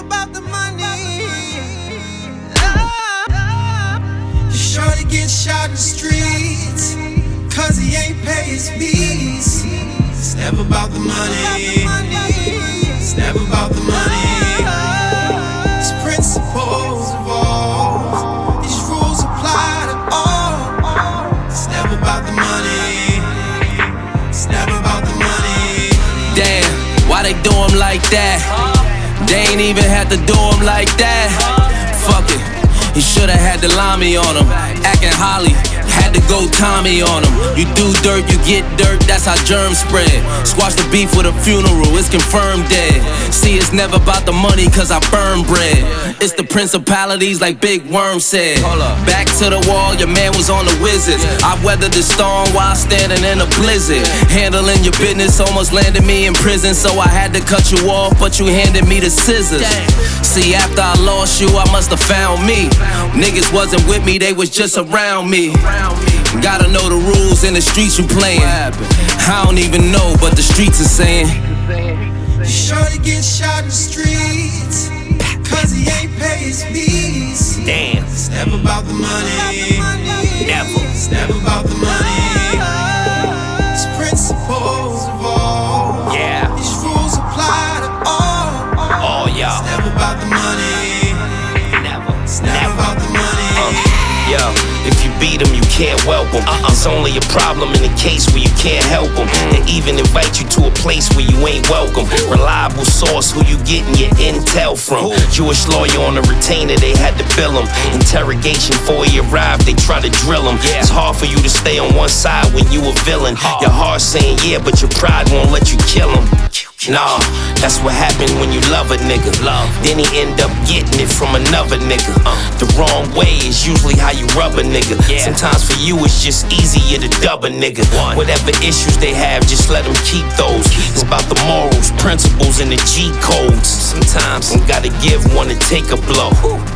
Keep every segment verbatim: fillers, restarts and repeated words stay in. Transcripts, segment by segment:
about the money. Shorty gets shot in the streets, cause he ain't pay his fees. It's never about the money. It's never about the money. These principles evolve, these rules apply to all. It's never about the money. It's never about the money. Damn, why they do him like that? They ain't even had to do him like that. Fuck it, he shoulda had the limey on him. Acting Holly, had to go Tommy on him. You do dirt, you get dirt, that's how germs spread. Squash the beef with a funeral, it's confirmed dead. See, it's never about the money, cause I burn bread. It's the principalities like Big Worm said. Back to the wall, your man was on the Wizards. I weathered the storm while standing in a blizzard. Handling your business almost landed me in prison, so I had to cut you off, but you handed me the scissors. See, after I lost you, I must have found me. Niggas wasn't with me, they was just around me. Gotta know the rules in the streets you playin'. I don't even know, but the streets are saying. Shorty gets shot in the streets, cause he ain't pay his fees. Damn. It's never about the money. Never. It's never about the money. These principles evolve. Yeah. These rules apply to all. All y'all. It's never about the money. Never. It's never about the money. Uh, yo, if you beat them, you can't whelp them. Uh-uh. It's only a problem in the case where you can't help them. They even invite you to a place where you ain't welcome. Reliable source, who you getting your intel from? Jewish lawyer on a retainer, they had to bill him. Interrogation before he arrived, they try to drill him. It's hard for you to stay on one side when you a villain. Your heart saying yeah, but your pride won't let you kill him. Nah, that's what happened when you love a nigga. Love. Then he end up getting it from another nigga. Uh, the wrong way is usually how you rub a nigga. Yeah. Sometimes for you it's just easier to dub a nigga. One. Whatever issues they have, just let them keep those. It's about the morals, principles, and the G codes. Sometimes you gotta give one to take a blow.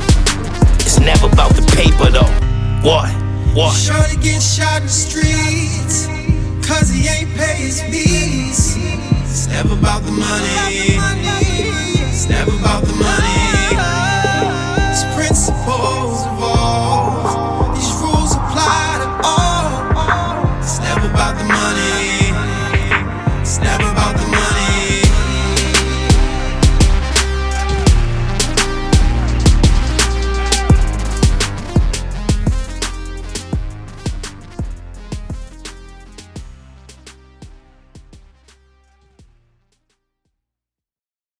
It's never about the paper though. What? What? Shorty gets shot in the streets, cause he ain't pay his fees. It's never about the money. It's never about the money.